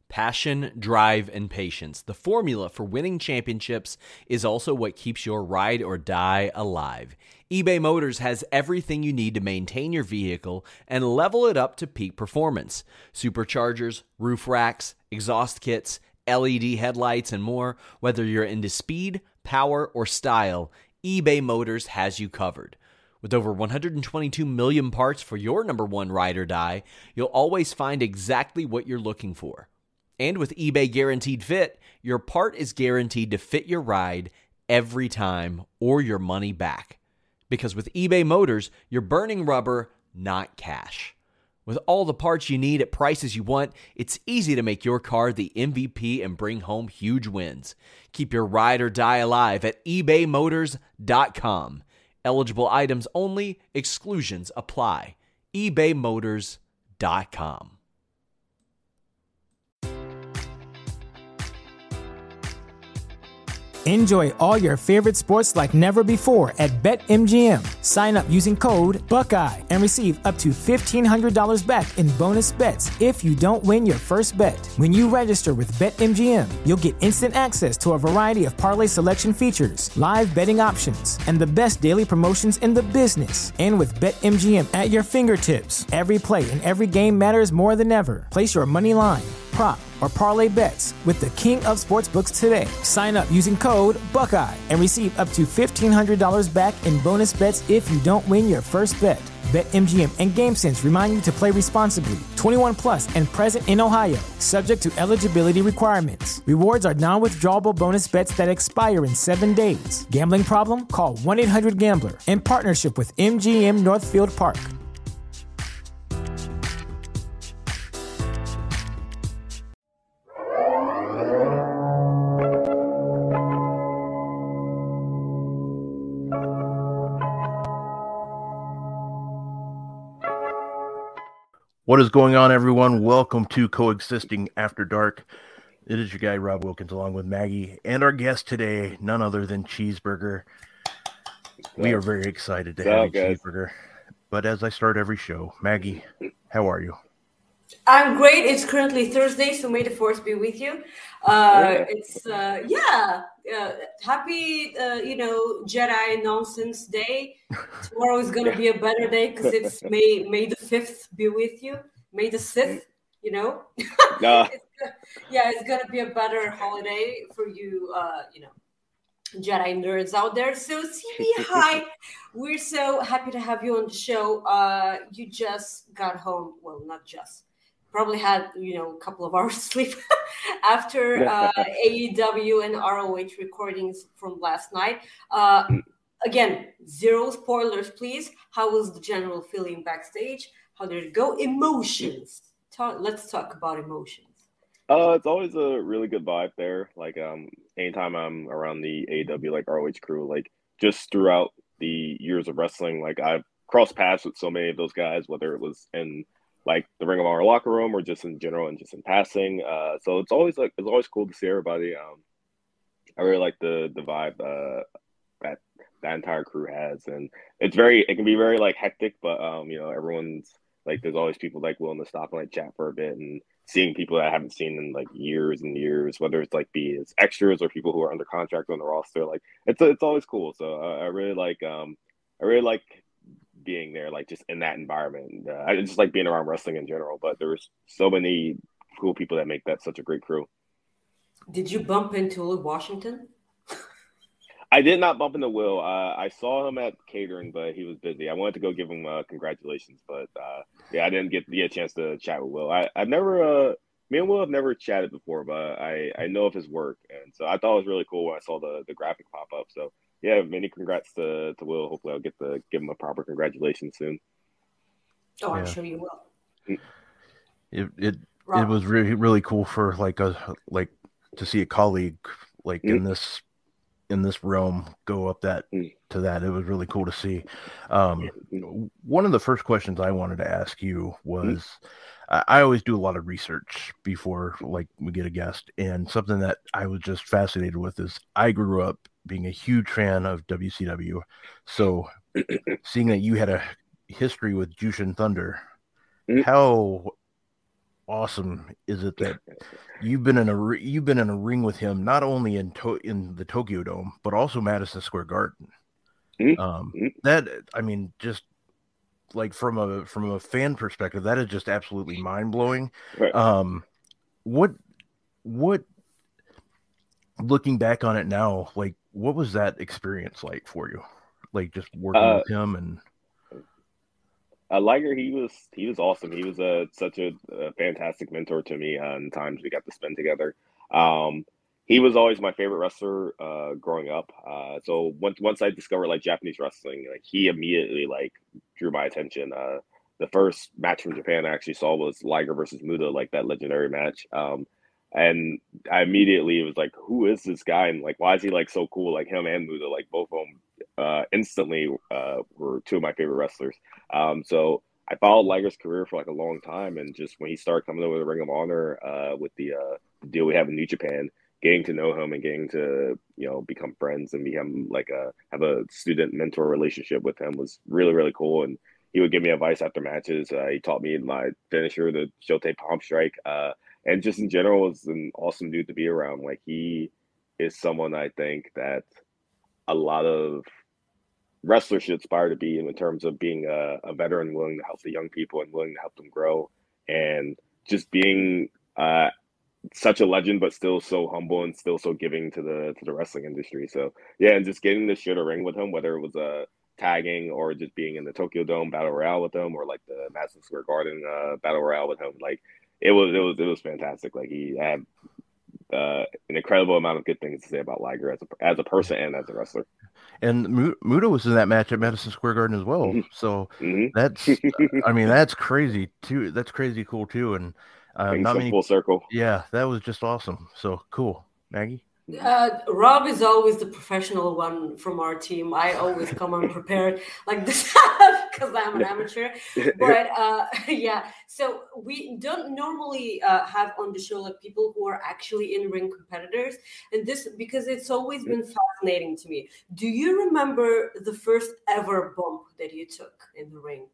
Passion, drive, and patience. The formula for winning championships is also what keeps your ride or die alive. eBay Motors has everything you need to maintain your vehicle and level it up to peak performance. Superchargers, roof racks, exhaust kits, LED headlights, and more. Whether you're into speed, power, or style, eBay Motors has you covered. With over 122 million parts for your number one ride or die, you'll always find exactly what you're looking for. And with eBay Guaranteed Fit, your part is guaranteed to fit your ride every time or your money back. Because with eBay Motors, you're burning rubber, not cash. With all the parts you need at prices you want, it's easy to make your car the MVP and bring home huge wins. Keep your ride or die alive at ebaymotors.com. Eligible items only, exclusions apply. ebaymotors.com. Enjoy all your favorite sports like never before at BetMGM. Sign up using code Buckeye and receive up to $1,500 back in bonus bets if you don't win your first bet. When you register with BetMGM, you'll get instant access to a variety of parlay selection features, live betting options, and the best daily promotions in the business. And with BetMGM at your fingertips, every play and every game matters more than ever. Place your money line, prop, or parlay bets with the king of sportsbooks today. Sign up using code Buckeye and receive up to $1,500 back in bonus bets if you don't win your first bet. BetMGM and GameSense remind you to play responsibly. 21 plus and present in Ohio, subject to eligibility requirements. Rewards are non-withdrawable bonus bets that expire in 7 days. Gambling problem? Call 1-800-GAMBLER. In partnership with MGM Northfield Park. What is going on, everyone? Welcome to Coexisting After Dark. It is your guy, Rob Wilkins, along with Maggie, and our guest today, none other than Cheeseburger. We are very excited to have you, Cheeseburger. But as I start every show, Maggie, how are you? I'm great. It's currently Thursday, so may the force be with you. Happy, Jedi Nonsense Day. Tomorrow is going to be a better day because it's May the 5th be with you. May the 6th, it's going to be a better holiday for you, Jedi nerds out there. So CB, hi. We're so happy to have you on the show. You just got home. Well, not just. Probably had, a couple of hours sleep after AEW and ROH recordings from last night. Again, zero spoilers, please. How was the general feeling backstage? How did it go? Emotions. Let's talk about emotions. It's always a really good vibe there. Like, anytime I'm around the AEW, ROH crew, just throughout the years of wrestling, I've crossed paths with so many of those guys, whether it was in the Ring of Honor locker room or just in general and just in passing. So it's always cool to see everybody. I really like the vibe that entire crew has, and it can be very hectic, but everyone's there's always people willing to stop and chat for a bit, and seeing people that I haven't seen in years and years, whether it's be as extras or people who are under contract on the roster. It's always cool. So I really like being there, just in that environment. I just like being around wrestling in general, but there's so many cool people that make that such a great crew. Did you bump into Will Washington? I did not bump into Will. I saw him at catering, but he was busy. I wanted to go give him congratulations, but I didn't get a chance to chat with Will. Me and Will have never chatted before, but I know of his work, and so I thought it was really cool when I saw the graphic pop up. So yeah, many congrats to Will. Hopefully I'll get to give him a proper congratulations soon. Oh, I'm sure you will. It was really, really cool for to see a colleague in this realm go up to that. It was really cool to see. One of the first questions I wanted to ask you was, I always do a lot of research before we get a guest, and something that I was just fascinated with is I grew up being a huge fan of WCW. So seeing that you had a history with Jushin Thunder, how awesome is it that you've been in a ring with him not only in the Tokyo Dome but also Madison Square Garden. That, I mean, just like from a fan perspective, that is just absolutely mind blowing. Right. What looking back on it now, like what was that experience like for you? Like just working with him and. Liger, he was awesome. He was such a fantastic mentor to me in times we got to spend together. He was always my favorite wrestler growing up. So once I discovered like Japanese wrestling, like he immediately like drew my attention. The first match from Japan I actually saw was Liger versus Muta, like that legendary match. And I immediately was like, who is this guy? And like, why is he like so cool? Like him and Muta, like both of them instantly were two of my favorite wrestlers. So I followed Liger's career for like a long time. And just when he started coming over the Ring of Honor with the deal we have in New Japan, getting to know him and getting to, become friends and become like have a student mentor relationship with him was really, really cool. And he would give me advice after matches. He taught me my finisher, the Shote Palm Strike. And just in general, was an awesome dude to be around. Like he is someone I think that a lot of wrestlers should aspire to be in terms of being a veteran, willing to help the young people and willing to help them grow, and just being such a legend, but still so humble and still so giving to the wrestling industry. So yeah, and just getting to share a ring with him, whether it was tagging or just being in the Tokyo Dome Battle Royale with him, or like the Madison Square Garden Battle Royale with him, like it was fantastic. Like he had an incredible amount of good things to say about Liger as a person and as a wrestler. And Muta was in that match at Madison Square Garden as well. So that's, I mean, that's crazy too. That's crazy cool too. And not many full circle. Yeah, that was just awesome. So cool, Maggie. Rob is always the professional one from our team. I always come unprepared like this because I'm an amateur. But yeah, so we don't normally have on the show like people who are actually in-ring competitors, and this because it's always been fascinating to me. Do you remember the first ever bump that you took in the ring?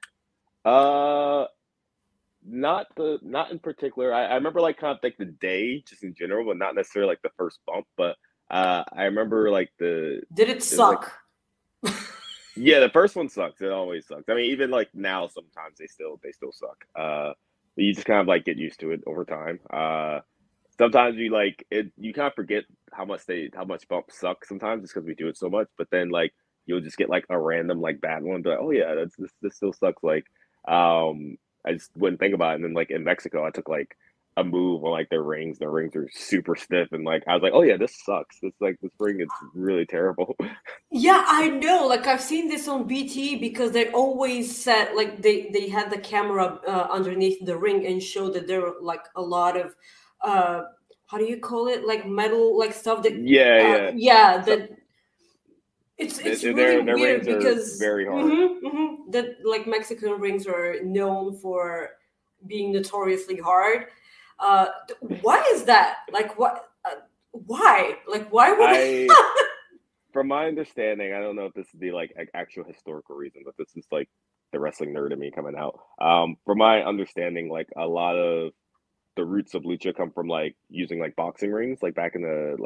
Not in particular. I remember like kind of like the day just in general, but not necessarily like the first bump. But I remember like Did it suck? Like, yeah, the first one sucks. It always sucks. I mean, even like now, sometimes they still suck. You just kind of like get used to it over time. Sometimes you like it. You kind of forget how much bumps suck sometimes just because we do it so much. But then like you'll just get like a random like bad one. But oh yeah, this still sucks. Like I just wouldn't think about it. And then like in Mexico, I took like a move on like their rings. Their rings are super stiff, and like I was like, oh yeah, this sucks. This ring is really terrible. Yeah, I know. Like I've seen this on BT because they always said like they had the camera underneath the ring and showed that there were like a lot of how do you call it, like metal like stuff that that. It's really weird because very hard. That like Mexican rings are known for being notoriously hard. Why is that? Like what? Why? Like why would? From my understanding, I don't know if this is the like actual historical reason, but this is like the wrestling nerd in me coming out. From my understanding, like a lot of the roots of lucha come from like using like boxing rings, like back in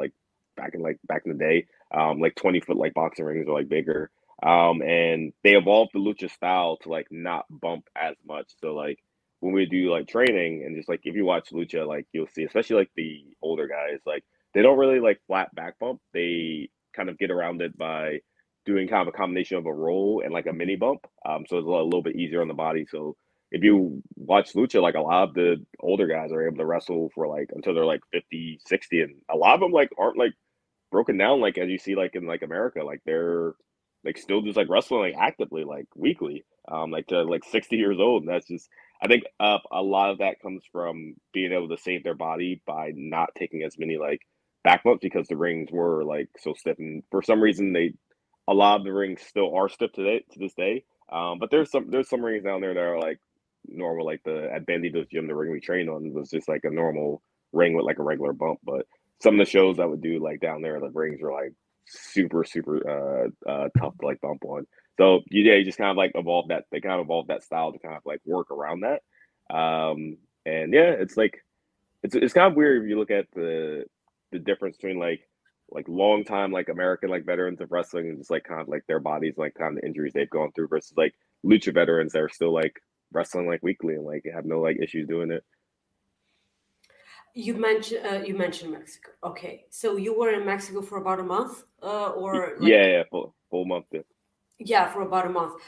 the day. Like 20-foot like boxing rings are like bigger. And they evolved the lucha style to like not bump as much. So like when we do like training and just like if you watch lucha, like you'll see, especially like the older guys, like they don't really like flat back bump. They kind of get around it by doing kind of a combination of a roll and like a mini bump. So it's a little bit easier on the body. So if you watch lucha, like a lot of the older guys are able to wrestle for like until they're like 50, 60, and a lot of them like aren't like broken down like as you see like in like America, like they're like still just like wrestling like actively like weekly, like to like 60 years old. And that's just I think a lot of that comes from being able to save their body by not taking as many like back bumps because the rings were like so stiff, and for some reason a lot of the rings still are stiff to this day. But there's some rings down there that are like normal, like at Bandito's gym, the ring we trained on was just like a normal ring with like a regular bump. But some of the shows I would do like down there, the rings were like super tough to like bump on. So you just kind of like evolved that. They kind of evolved that style to kind of like work around that. And yeah, it's like it's kind of weird if you look at the difference between like long time like American like veterans of wrestling and just like kind of like their bodies like kind of the injuries they've gone through versus like lucha veterans that are still like wrestling like weekly and like have no like issues doing it. You mentioned Mexico. Okay, so you were in Mexico for about a month, or like, yeah, full month. Yeah, for about a month.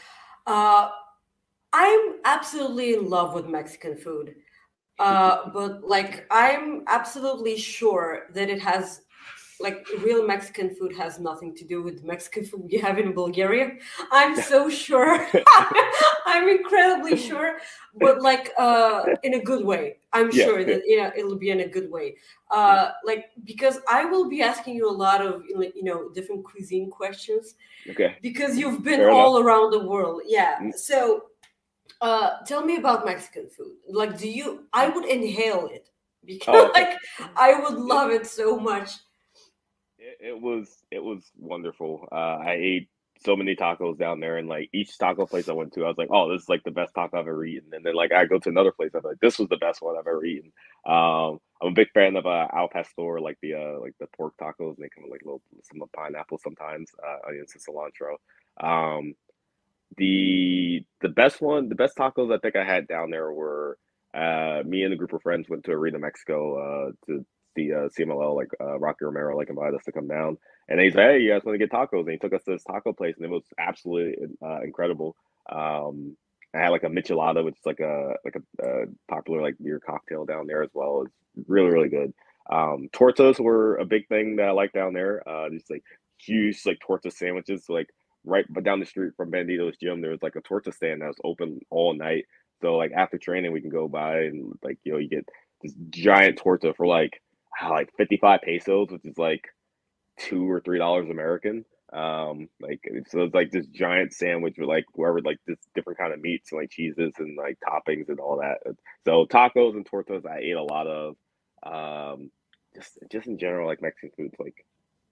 I'm absolutely in love with Mexican food, but like I'm absolutely sure that it has like real Mexican food has nothing to do with Mexican food you have in Bulgaria. I'm so sure. I'm incredibly sure, but like in a good way. I'm sure that it'll be in a good way. Like because I will be asking you a lot of different cuisine questions. Okay. Because you've been all around the world. Yeah. So tell me about Mexican food. Like I would inhale it because like I would love it so much. It was wonderful. I ate so many tacos down there, and like each taco place I went to, I was like, "Oh, this is like the best taco I've ever eaten." And then like I go to another place, I'm like, "This was the best one I've ever eaten." I'm a big fan of Al Pastor, like the pork tacos, and they come with like some pineapple sometimes, onions and cilantro. The best tacos I think I had down there were me and a group of friends went to Arena Mexico to the CMLL, like Rocky Romero, like invited us to come down, and he's like, "Hey, you guys want to get tacos?" And he took us to this taco place, and it was absolutely incredible. I had like a michelada, which is like a popular like beer cocktail down there as well. It's really good. Tortas were a big thing that I like down there. Just like huge like torta sandwiches, so, like right but down the street from Bandito's gym, there was like a torta stand that was open all night. So like after training, we can go by and like you get this giant torta for like 55 pesos, which is like $2 or $3 American. Like so it's like this giant sandwich with like wherever like this different kind of meats and like cheeses and like toppings and all that. So tacos and tortas I ate a lot of. Just in general, like Mexican food's like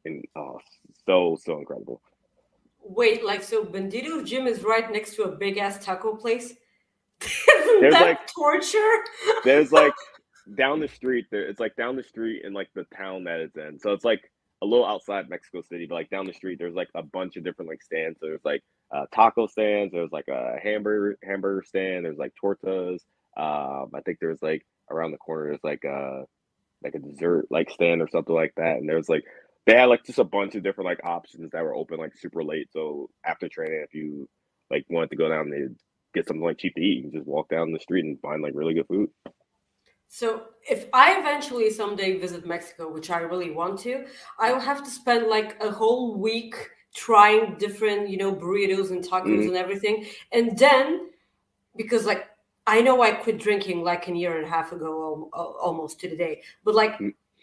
so incredible. Wait, like so Bandito's gym is right next to a big ass taco place? Isn't there's that like torture? There's like down the street there. It's like down the street in like the town that it's in. So it's like a little outside Mexico City, but like down the street, there's like a bunch of different like stands. So there's like taco stands. There's like a hamburger stand. There's like tortas. I think there's like around the corner. There's like a dessert like stand or something like that. And there's like they had like just a bunch of different like options that were open like super late. So after training, if you like wanted to go down and get something like cheap to eat, you can just walk down the street and find like really good food. So if I eventually someday visit Mexico, which I really want to, I will have to spend like a whole week trying different, burritos and tacos and everything. And then, because like, I know I quit drinking like a year and a half ago, almost to the day, but like,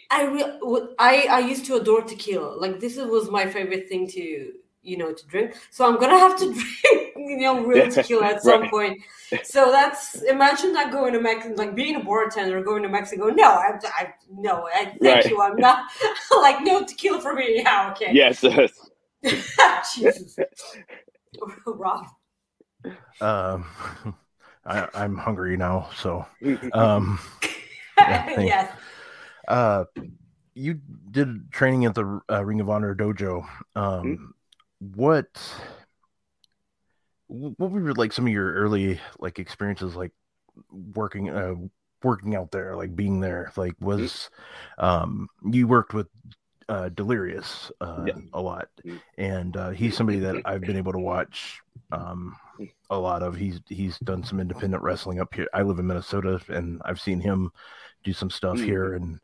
I used to adore tequila. Like this was my favorite thing to drink. So I'm gonna have to drink, real tequila at some point. So imagine not going to Mexico, like being a bartender, going to Mexico. No, I thank you. I'm not like no tequila for me. Yeah, okay. Yes. Jesus, Rob. I'm hungry now, so yes. You did training at the Ring of Honor dojo. What were like some of your early like experiences like working out there, like being there? Like was you worked with Delirious a lot, and he's somebody that I've been able to watch a lot of. He's done some independent wrestling up here. I live in Minnesota, and I've seen him do some stuff here, and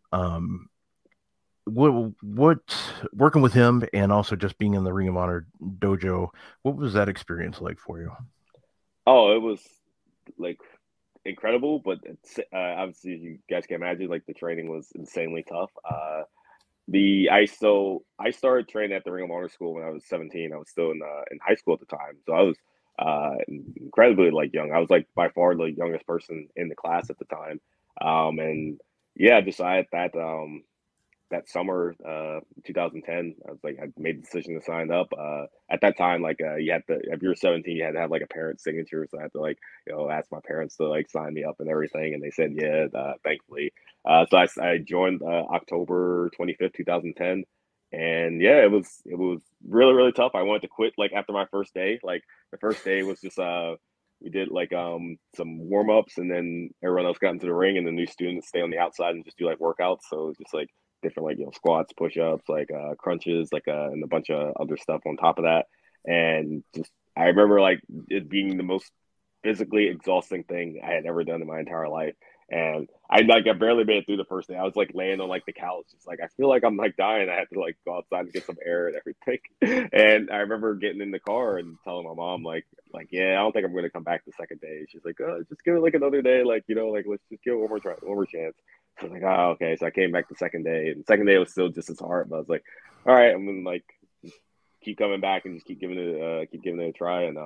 what working with him and also just being in the Ring of Honor dojo, what was that experience like for you? Oh, it was like incredible, but obviously you guys can imagine like the training was insanely tough. I started training at the Ring of Honor school when I was 17. I was still in high school at the time, so I was incredibly like young. I was like by far the youngest person in the class at the time, and yeah, decided that that summer, 2010, I was like, I made the decision to sign up. At that time, like, you had to, if you were 17, you had to have like a parent's signature. So I had to like, ask my parents to like sign me up and everything. And they said, yeah, thankfully. So I joined October 25th, 2010. And yeah, it was really, really tough. I wanted to quit like after my first day. Like the first day was just, we did like some warm ups, and then everyone else got into the ring, and the new students stay on the outside and just do like workouts. So it was just like different like squats, push ups, like crunches, like and a bunch of other stuff on top of that. And just I remember like it being the most physically exhausting thing I had ever done in my entire life. And I barely made it through the first day. I was like laying on like the couch, just like I feel like I'm like dying. I had to like go outside and get some air and everything. And I remember getting in the car and telling my mom like yeah, I don't think I'm gonna come back the second day. She's like, just give it like another day, like like let's just give it one more chance. I was like, oh, okay. So I came back the second day, and the second day was still just as hard. But I was like, all right, I'm gonna like keep coming back and just keep giving it a try. And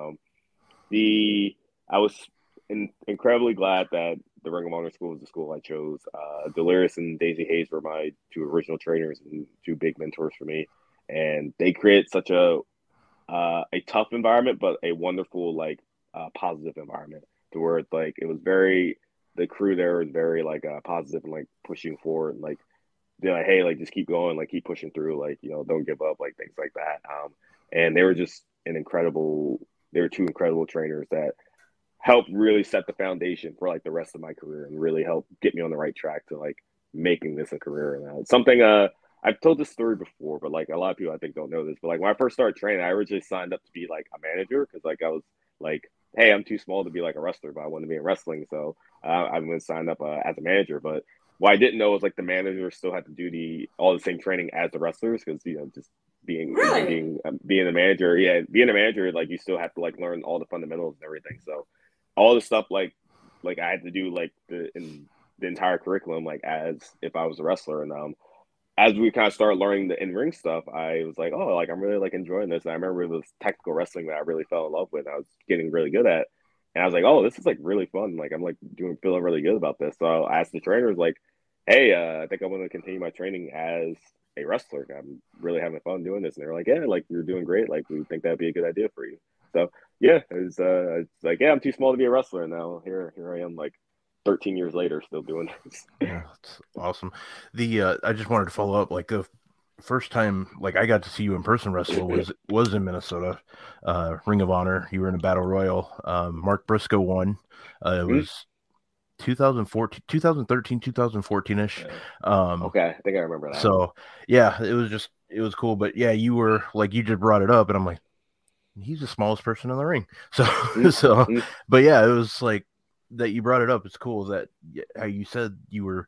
I was incredibly glad that the Ring of Honor school was the school I chose. Delirious and Daisy Hayes were my two original trainers and two big mentors for me, and they created such a tough environment, but a wonderful like positive environment to where it's like it was very. The crew there was very like positive and like pushing forward, and like they're like, hey, like just keep going, like keep pushing through, like don't give up, like things like that. And they were just they were two incredible trainers that helped really set the foundation for like the rest of my career and really helped get me on the right track to like making this a career. And it's something I've told this story before, but like a lot of people I think don't know this. But like when I first started training, I originally signed up to be like a manager because like I was like, hey, I'm too small to be like a wrestler, but I want to be in wrestling, so I'm going to sign up as a manager. But what I didn't know was like the managers still had to do all the same training as the wrestlers because just being a manager, being a manager, like you still have to like learn all the fundamentals and everything. So all the stuff like I had to do like the entire curriculum like as if I was a wrestler. And as we kind of started learning the in-ring stuff, I was like, oh, like I'm really like enjoying this. And I remember it was technical wrestling that I really fell in love with. I was getting really good at, and I was like, oh, this is like really fun. Like I'm like feeling really good about this. So I asked the trainers like, hey, I think I want to continue my training as a wrestler. I'm really having fun doing this. And they were like, yeah, like you're doing great. Like we think that'd be a good idea for you. So yeah, it's like, yeah, I'm too small to be a wrestler. Now here I am like 13 years later, still doing this. Yeah, that's awesome. I just wanted to follow up. Like the first time, like I got to see you in person wrestle was in Minnesota, Ring of Honor. You were in a battle royal. Mark Briscoe won. It was 2013, 2014-ish. Okay, I think I remember that. So yeah, it was cool. But yeah, you were like you just brought it up, and I'm like, he's the smallest person in the ring. So but yeah, it was like. That you brought it up. It's cool that how you said you were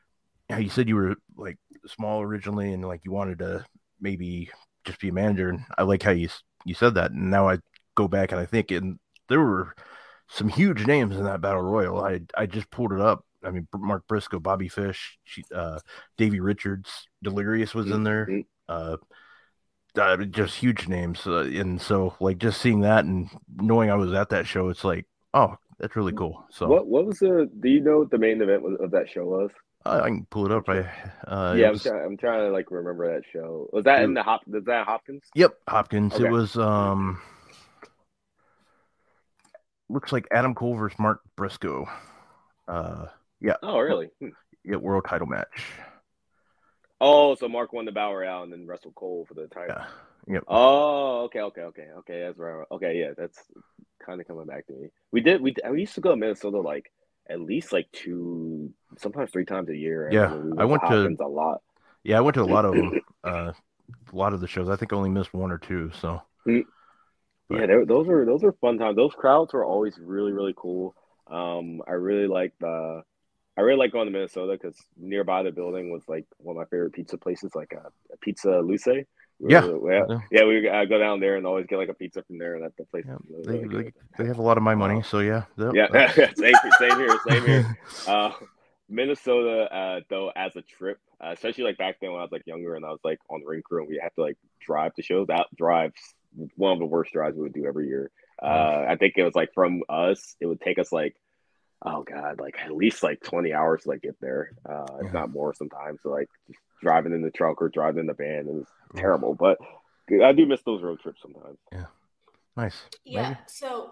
like small originally and like you wanted to maybe just be a manager. And I like how you said that. And now I go back and I think, and there were some huge names in that battle royal. I just pulled it up. I mean, Mark Briscoe, Bobby Fish, Davey Richards, Delirious was in there. Just huge names. And so like just seeing that and knowing I was at that show, it's like, oh, that's really cool. So what was do you know what the main event of that show was? I can pull it up. I'm trying to like remember that show. Was that was that Hopkins? Yep, Hopkins. Okay. It was looks like Adam Cole versus Mark Briscoe. Yeah. Oh, really? Yeah, world title match. Oh, so Mark won the Battle Royale and then wrestled Cole for the title. Yeah. Yep. Oh, okay. That's right. Okay, yeah, that's kind of coming back to me. We used to go to Minnesota like at least like 2, sometimes 3 times a year. Yeah, I went to a lot. Yeah, I went to a lot of them. A lot of the shows. I think I only missed 1 or 2. So. Yeah, those are fun times. Those crowds were always really, really cool. I really like going to Minnesota because nearby the building was like one of my favorite pizza places, like a Pizza Luce. We go down there and always get like a pizza from there. And that the place. Yeah, they have a lot of my money, so yeah. Yeah, same here. Minnesota, though, as a trip, especially like back then when I was like younger and I was like on the ring crew and we had to like drive to shows. That drive's one of the worst drives we would do every year. I think it was like from us, it would take us like oh God, like at least like 20 hours to like get there, if not more sometimes. So like just driving in the truck or driving in the van is terrible. But I do miss those road trips sometimes. Yeah. Nice. Yeah. Megan? So,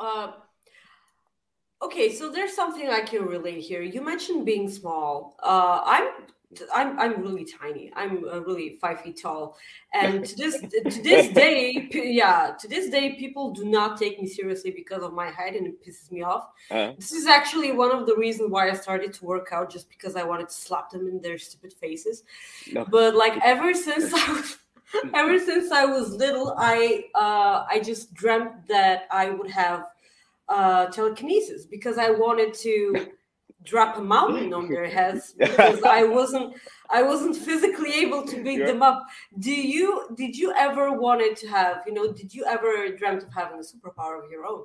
okay, so there's something I can relate here. You mentioned being small. I'm really tiny. I'm really 5 feet tall, and to this day, to this day, people do not take me seriously because of my height, and it pisses me off. This is actually one of the reasons why I started to work out, just because I wanted to slap them in their stupid faces. No. But like ever since I was little, I just dreamt that I would have telekinesis because I wanted to drop a mountain on their heads because I wasn't physically able to beat them up. Did you ever wanted to have, did you ever dreamt of having a superpower of your own?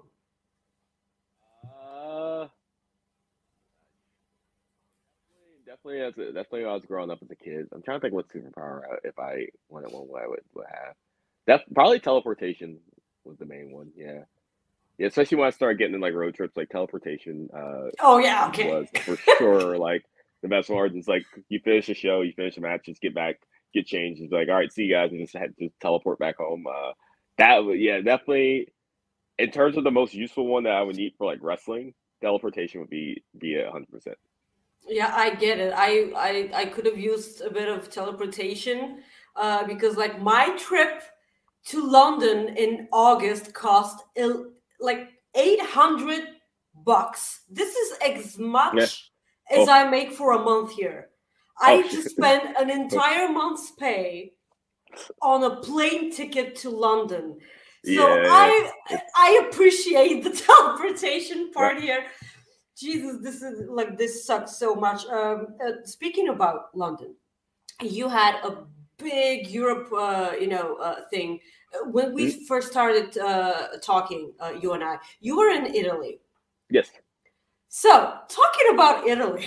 Definitely when I was growing up as a kid. I'm trying to think what superpower if I wanted one, what I would have. That probably teleportation was the main one. Yeah. Yeah, especially when I started getting in like road trips, like teleportation. Oh yeah, okay. Was for sure like the best one. It's like you finish a show, you finish a match, just get back, get changed. It's like, all right, see you guys, and just had to teleport back home. Definitely. In terms of the most useful one that I would need for like wrestling, teleportation would be 100%. Yeah, I get it. I could have used a bit of teleportation because like my trip to London in August cost like $800. This is as much as I make for a month here. I just spent an entire month's pay on a plane ticket to London. So I appreciate the teleportation part here. Jesus, this sucks so much. Speaking about London, you had a big Europe, thing. When we first started talking, you and I, you were in Italy. Yes. So, talking about Italy,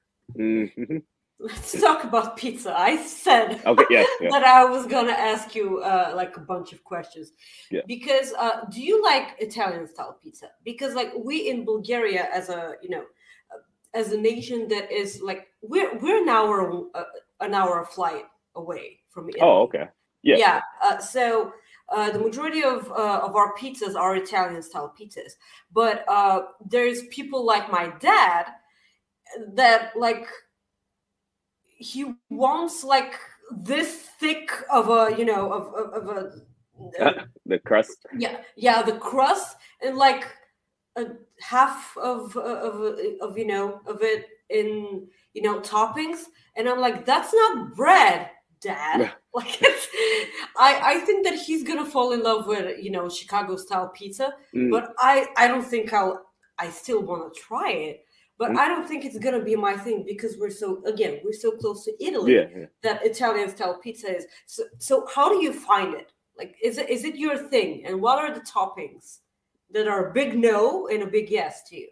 let's talk about pizza. I said that I was going to ask you like a bunch of questions. Yeah. Because do you like Italian style pizza? Because like we in Bulgaria as a nation that is like, we're an hour flight away from Italy. Oh, okay. Yeah. Yeah. So the majority of our pizzas are Italian style pizzas, but there's people like my dad that like he wants like this thick of a of a the crust. Yeah, the crust and like a half of it in toppings, and I'm like, that's not bread, Dad. Like I think that he's gonna fall in love with Chicago style pizza, but I don't think I still want to try it, but I don't think it's gonna be my thing because we're so close to Italy that Italian style pizza is. So how do you find it? Like, is it your thing, and what are the toppings that are a big no and a big yes to you?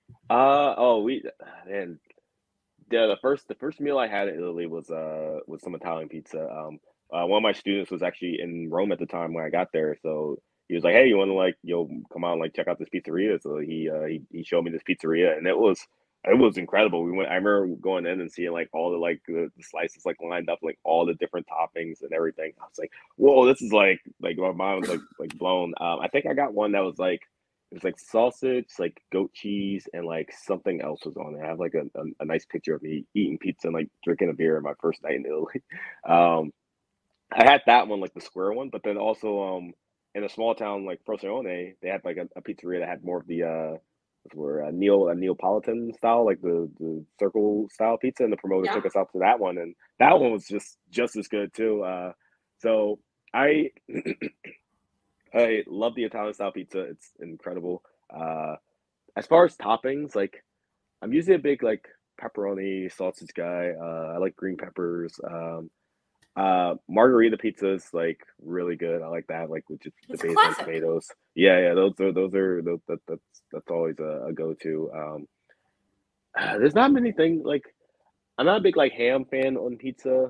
The first meal I had in Italy was some Italian pizza. One of my students was actually in Rome at the time when I got there, so he was like, "Hey, you want to come out and like check out this pizzeria?" So he showed me this pizzeria, and it was incredible. I remember going in and seeing like all the slices like lined up, like all the different toppings and everything. I was like, "Whoa, this is like my mind was like blown." I think I got one that was like. It was like sausage, like goat cheese, and like something else was on it. I have like a nice picture of me eating pizza and like drinking a beer my first night in Italy. I had that one, like the square one, but then also in a small town like Frosinone, they had like a pizzeria that had more of the a Neapolitan style, like the circle style pizza, and the promoter took us out to that one, and that one was just as good too. So I love the Italian style pizza. It's incredible. As far as toppings, like I'm usually a big like pepperoni sausage guy. I like green peppers. Margarita pizza is like really good. I like that, like with just the base on tomatoes. Yeah. That's always a go-to. There's not many things like I'm not a big like ham fan on pizza.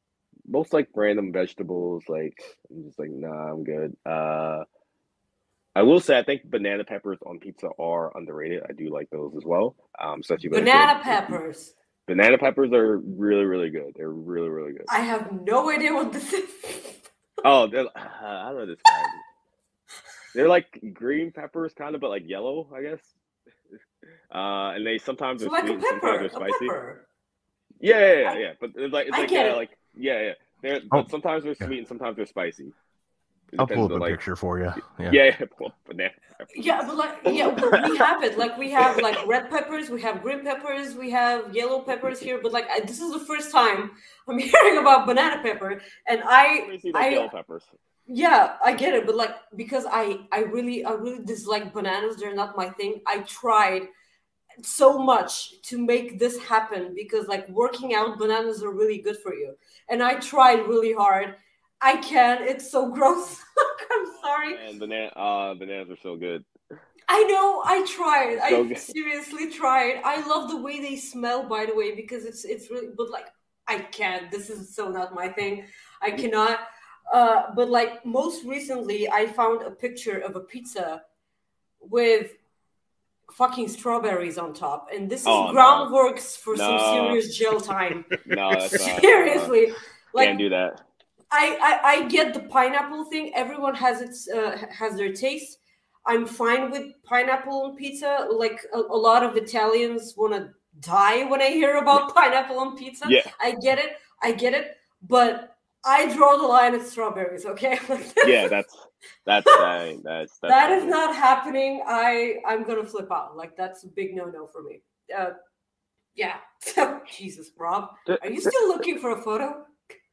Most like random vegetables, like I'm just like, nah, I'm good. I will say I think banana peppers on pizza are underrated. I do like those as well. So if you like Banana peppers. banana peppers are really really good. They're really really good. I have no idea what this is. Oh, I don't know describe it. They're like green peppers, kind of, but like yellow, I guess. And they sometimes So are like sweet, a and sometimes pepper, they're a spicy. pepper. Yeah. But it's I like get it. like yeah. They're but sometimes they're sweet and sometimes they're spicy. It I'll pull depends up on a like picture for you. yeah, pull up banana peppers. Yeah, but like we have it. Like we have like red peppers, we have green peppers, we have yellow peppers here. But like this is the first time I'm hearing about banana pepper, and Let me see like yellow peppers. yeah, I get it. But like because I really dislike bananas. They're not my thing. I tried so much to make this happen because like working out, bananas are really good for you, and I tried really hard. I can't. It's so gross. I'm sorry. And bananas are so good. I know. I tried. So I good. seriously tried. I love the way they smell, by the way, because it's really. But like, I can't. This is so not my thing. I cannot. But like most recently, I found a picture of a pizza with fucking strawberries on top, and this is groundworks for some serious jail time. No, that's not. Seriously, like Can't do that. I get the pineapple thing. Everyone has has their taste. I'm fine with pineapple on pizza. Like a lot of Italians want to die when I hear about pineapple on pizza. Yeah. I get it. But I draw the line at strawberries. Okay. Yeah, that's that is not happening. I'm gonna flip out. Like that's a big no for me. Yeah. Jesus, Rob, are you still looking for a photo?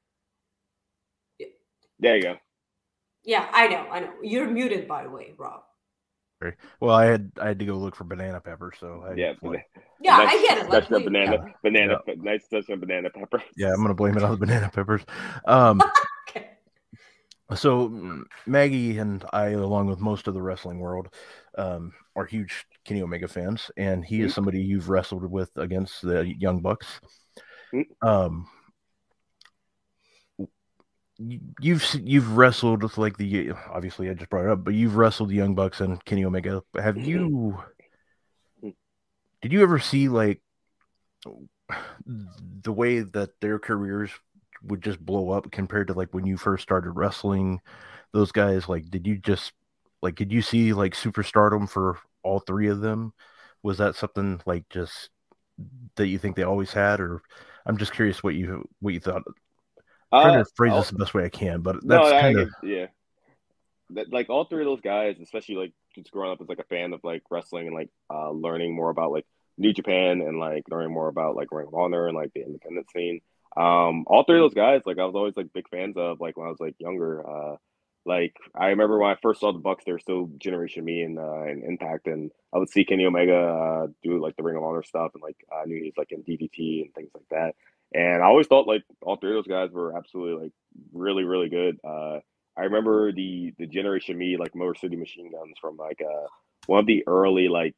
There you go. Yeah, I know. You're muted, by the way, Rob. Well, I had to go look for banana pepper, so I get it. Like nice touch on banana pepper. Yeah, I'm gonna blame it on the banana peppers. Okay. So Maggie and I, along with most of the wrestling world, are huge Kenny Omega fans, and he is somebody you've wrestled with against the Young Bucks. You've wrestled with like obviously I just brought it up, but you've wrestled the Young Bucks and Kenny Omega. Did you ever see like the way that their careers would just blow up compared to like when you first started wrestling those guys? Like, did you see like superstardom for all three of them? Was that something like just that you think they always had, or I'm just curious what you thought? I'm trying to phrase this the best way I can, but that's kind of like all three of those guys, especially like just growing up as like a fan of like wrestling and like learning more about like New Japan and like learning more about like Ring of Honor and like the independent scene. All three of those guys, like I was always like big fans of like when I was like younger. Like I remember when I first saw the Bucks, they were still Generation Me and Impact, and I would see Kenny Omega do like the Ring of Honor stuff, and like I knew he was like in DDT and things like that. And I always thought like all three of those guys were absolutely like really, really good. I remember the Generation Me like Motor City Machine Guns from like one of the early like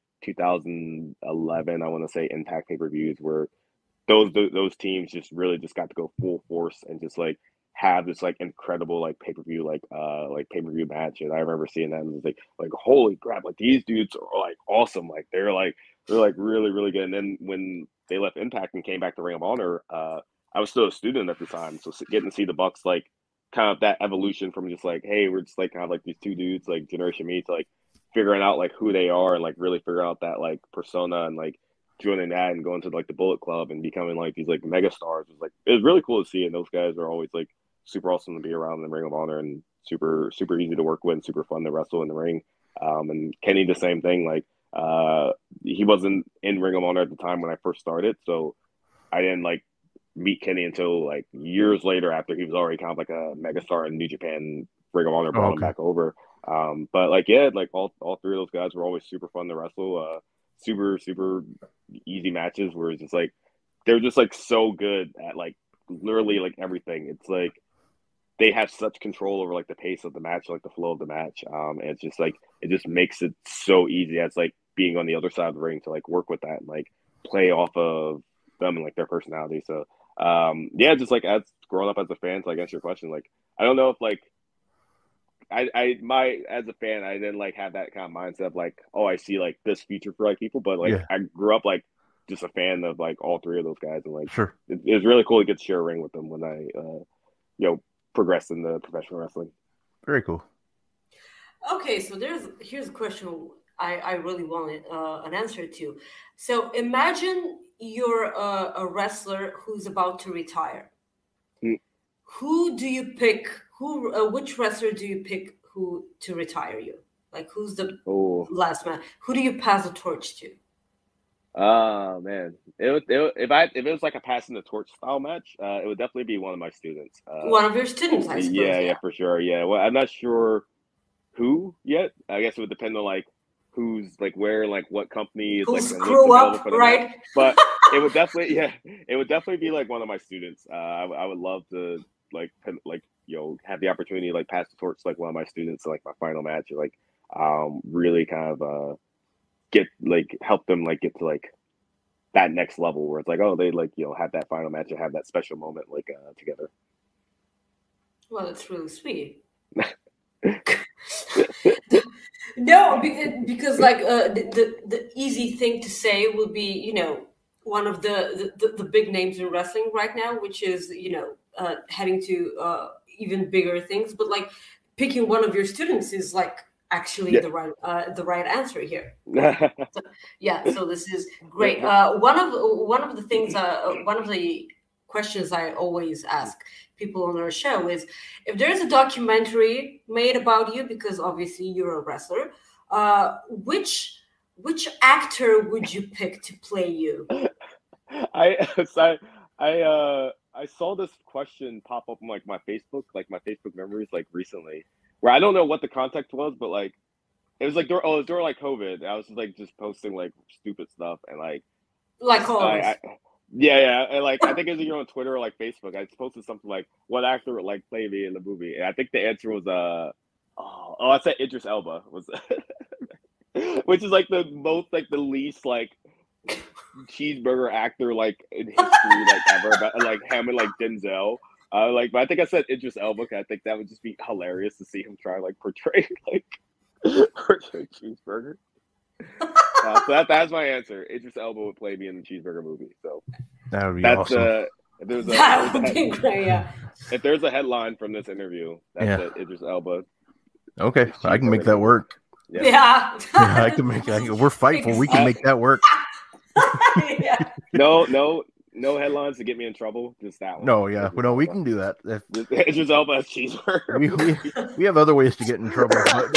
2011, I want to say, Impact pay-per-views where those teams just really just got to go full force and just like have this like incredible like pay-per-view like pay-per-view match. And I remember seeing that and it was like holy crap, like these dudes are like awesome. Like they're like really, really good. And then when they left Impact and came back to Ring of Honor, I was still a student at the time. So getting to see the Bucks like kind of that evolution from just like, hey, we're just like kind of like these two dudes, like Generation Me, to like figuring out like who they are and like really figuring out that like persona and like joining that and going to like the Bullet Club and becoming like these like mega stars it was really cool to see. And those guys are always like super awesome to be around in the Ring of Honor and super, super easy to work with and super fun to wrestle in the ring. And Kenny, the same thing. Like, he wasn't in Ring of Honor at the time when I first started, so I didn't like meet Kenny until like years later after he was already kind of like a megastar in New Japan. Ring of Honor brought him back over. But like like all three of those guys were always super fun to wrestle. Super, super easy matches where it's just like they're just like so good at like literally like everything. It's like they have such control over like the pace of the match, like the flow of the match. And it's just like it just makes it so easy. It's like being on the other side of the ring to like work with that and like play off of them and like their personality. So just like as growing up as a fan, to like answer your question, like I don't know if like as a fan, I didn't like have that kind of mindset of like, oh, I see like this future for like people, but like I grew up like just a fan of like all three of those guys, and like Sure, it was really cool to get to share a ring with them when I progressed in the professional wrestling. Very cool. Okay, so here's a question I really wanted an answer to. So imagine you're a wrestler who's about to retire. Who do you pick? Which wrestler do you pick to retire you? Like, who's the last man? Who do you pass the torch to? Oh man, if it was like a passing the torch style match, it would definitely be one of my students. One of your students, I suppose. Yeah, for sure. Yeah, well, I'm not sure who yet. I guess it would depend on like who's like where, like what company is who's like grew up, right? Match. But it would definitely be like one of my students. I would love to have the opportunity to like pass the torch to like one of my students, like my final match, or like really kind of help them like get to like that next level where it's like, oh, they like have that final match and have that special moment like together. Well, that's really sweet. No, because like the easy thing to say would be one of the big names in wrestling right now, which is heading to even bigger things. But like picking one of your students is like actually the right answer here. So this is great. One of the things, one of the questions I always ask people on our show is, if there's a documentary made about you, because obviously you're a wrestler, which actor would you pick to play you? I saw this question pop up on like my Facebook memories like recently, where I don't know what the context was, but like it was like during like COVID. I was just posting like stupid stuff and like always. And like I think it was either on Twitter or like Facebook. I posted something like, what actor would like play me in the movie? And I think the answer was I said Idris Elba was which is like the most like the least like cheeseburger actor like in history like ever, but like him and like Denzel. But I think I said Idris Elba. I think that would just be hilarious to see him try like portray cheeseburger. So that's my answer. Idris Elba would play me in the cheeseburger movie. So that would be awesome. That would be great. Yeah. If there's a headline from this interview, that's Idris Elba. Okay, I can make that work. Yeah. I can make. We're Fightful. We can make that work. No headlines to get me in trouble. Just that one. No, yeah. Well, no, we can do that. Idris Elba's cheeseburger. We have other ways to get in trouble.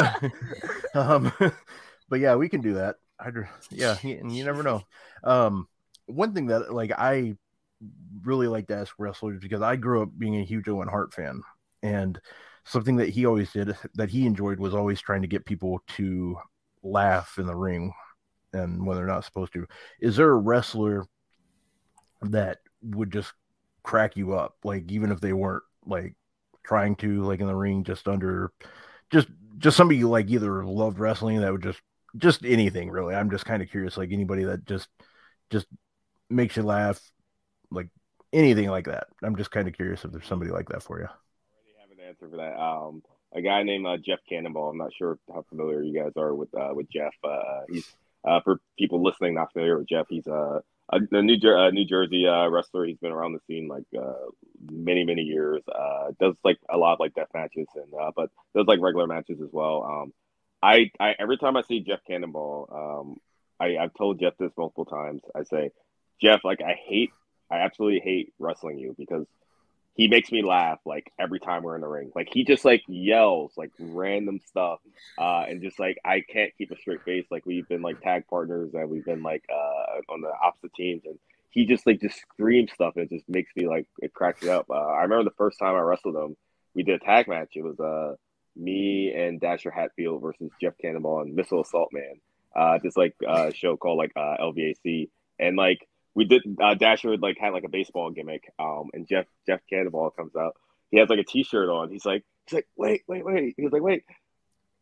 But yeah, we can do that. And you never know. One thing that like I really like to ask wrestlers, because I grew up being a huge Owen Hart fan, and something that he always did that he enjoyed was always trying to get people to laugh in the ring, and when they're not supposed to. Is there a wrestler that would just crack you up, like even if they weren't like trying to, like in the ring, just somebody you like either loved wrestling that would just anything really? I'm just kind of curious, like anybody that just makes you laugh, like anything like that. I'm just kind of curious if there's somebody like that for you. I already have an answer for that. A guy named Jeff Cannonball. I'm not sure how familiar you guys are with Jeff. He's for people listening not familiar with Jeff, he's a New Jersey wrestler. He's been around the scene like many years. Does like a lot of like death matches and but does like regular matches as well. I every time I see Jeff Cannonball, I've told Jeff this multiple times. I say, Jeff, like I absolutely hate wrestling you, because he makes me laugh like every time we're in the ring. Like he just like yells like random stuff, and just like I can't keep a straight face. Like we've been like tag partners and we've been like on the opposite teams, and he just screams stuff and it just makes me like, it cracks me up. I remember the first time I wrestled him, we did a tag match. It was me and Dasher Hatfield versus Jeff Cannonball and Missile Assault Man. This like show called like LVAC, and like we did Dasher would like had like a baseball gimmick, and Jeff Cannonball comes out. He has like a T-shirt on. He's like wait. He was like, wait,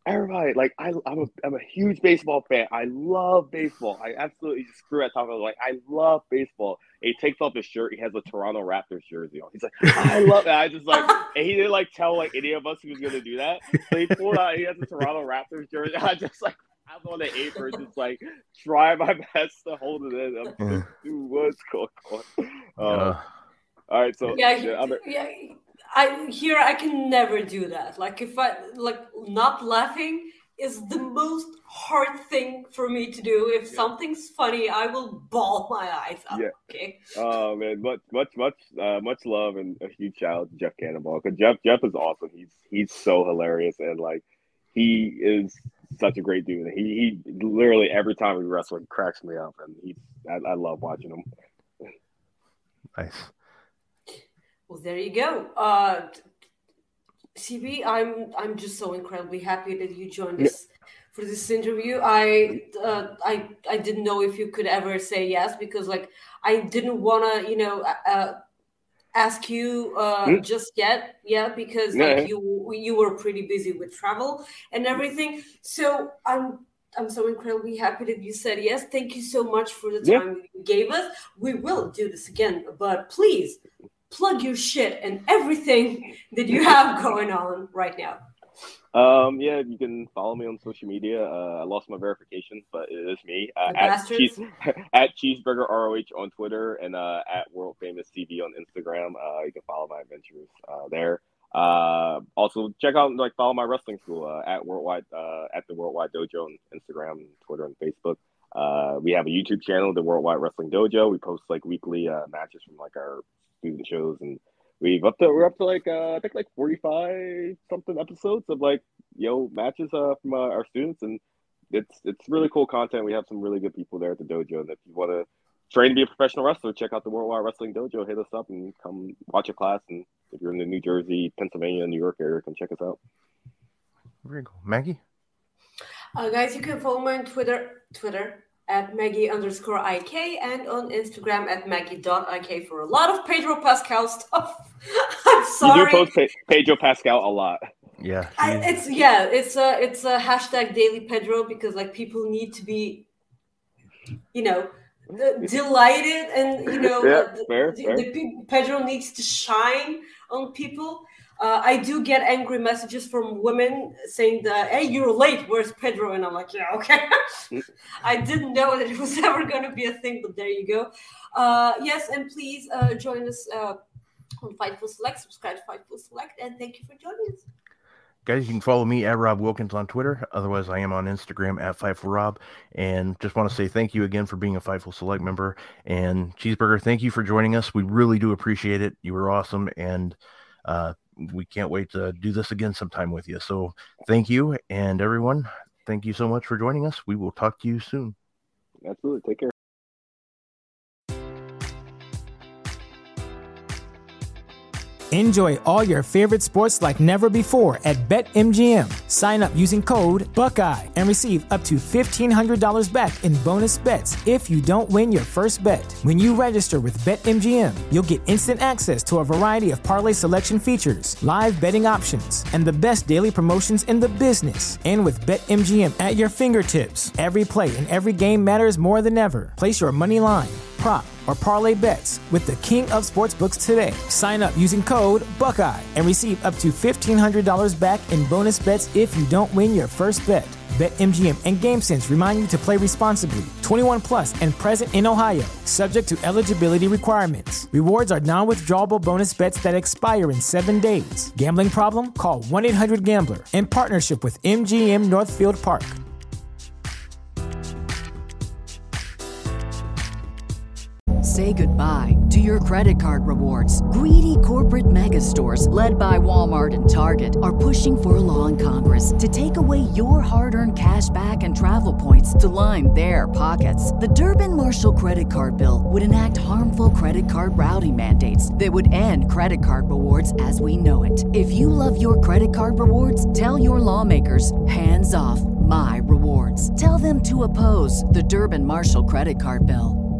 everybody, like, I'm a huge baseball fan. I love baseball. I absolutely screw at top. I was like, I love baseball. And he takes off his shirt. He has a Toronto Raptors jersey on. He's like, I love it. I just like, and he didn't like tell like any of us he was gonna do that. So he pulled out. He has a Toronto Raptors jersey. I just like, I'm on the apron, just like try my best to hold it in. I'm like, dude, what's going on? All right, so I can never do that. Like if I like not laughing is the most hard thing for me to do. If something's funny, I will bawl my eyes out. Yeah. Okay. Oh man, much love and a huge shout out to Jeff Cannonball, because Jeff is awesome. He's so hilarious, and like he is such a great dude. He literally every time we wrestle, he cracks me up, and I love watching him. Nice. Well, there you go. CB, I'm just so incredibly happy that you joined us for this interview. I didn't know if you could ever say yes, because like I didn't want to ask you just yet, because like you were pretty busy with travel and everything. So I'm so incredibly happy that you said yes. Thank you so much for the time you gave us. We will do this again, but please plug your shit and everything that you have going on right now. You can follow me on social media. I lost my verification, but it is me. At Cheeseburger ROH on Twitter, and at World Famous TV on Instagram. You can follow my adventures there. Also check out, like, follow my wrestling school at the Worldwide Dojo on Instagram, Twitter, and Facebook. We have a YouTube channel, the Worldwide Wrestling Dojo. We post like weekly matches from like our student shows, and we're up to like I think like 45 something episodes of like matches from our students, and it's really cool content. We have some really good people there at the dojo, and if you want to train to be a professional wrestler, check out the Worldwide Wrestling Dojo. Hit us up and come watch a class. And if you're in the New Jersey, Pennsylvania, New York area, come check us out. Very cool. Maggie? Guys, you can follow me on Twitter at Maggie_IK, and on Instagram at Maggie.IK for a lot of Pedro Pascal stuff. I'm sorry. You do post Pedro Pascal a lot. Yeah. It's a hashtag Daily Pedro, because like people need to be, delighted, and fair. Pedro needs to shine on people. I do get angry messages from women saying that, hey, you're late, where's Pedro? And I'm like, yeah, okay. I didn't know that it was ever going to be a thing, but there you go. Yes, and please join us on Fightful Select, subscribe to Fightful Select, and thank you for joining us. Guys, you can follow me at Rob Wilkins on Twitter. Otherwise, I am on Instagram at FightfulRob. And just want to say thank you again for being a Fightful Select member. And Cheeseburger, thank you for joining us. We really do appreciate it. You were awesome. And we can't wait to do this again sometime with you. So thank you. And everyone, thank you so much for joining us. We will talk to you soon. Absolutely. Take care. Enjoy all your favorite sports like never before at BetMGM. Sign up using code Buckeye and receive up to $1,500 back in bonus bets if you don't win your first bet. When you register with BetMGM, you'll get instant access to a variety of parlay selection features, live betting options, and the best daily promotions in the business. And with BetMGM at your fingertips, every play and every game matters more than ever. Place your money line, prop, or parlay bets with the king of sportsbooks today. Sign up using code Buckeye and receive up to $1,500 back in bonus bets if you don't win your first bet. BetMGM and GameSense remind you to play responsibly. 21 plus and present in Ohio, subject to eligibility requirements. Rewards are non-withdrawable bonus bets that expire in 7 days. Gambling problem? Call 1-800-GAMBLER. In partnership with MGM Northfield Park. Say goodbye to your credit card rewards. Greedy corporate mega stores, led by Walmart and Target, are pushing for a law in Congress to take away your hard-earned cash back and travel points to line their pockets. The Durbin-Marshall credit card bill would enact harmful credit card routing mandates that would end credit card rewards as we know it. If you love your credit card rewards, tell your lawmakers, hands off my rewards. Tell them to oppose the Durbin-Marshall credit card bill.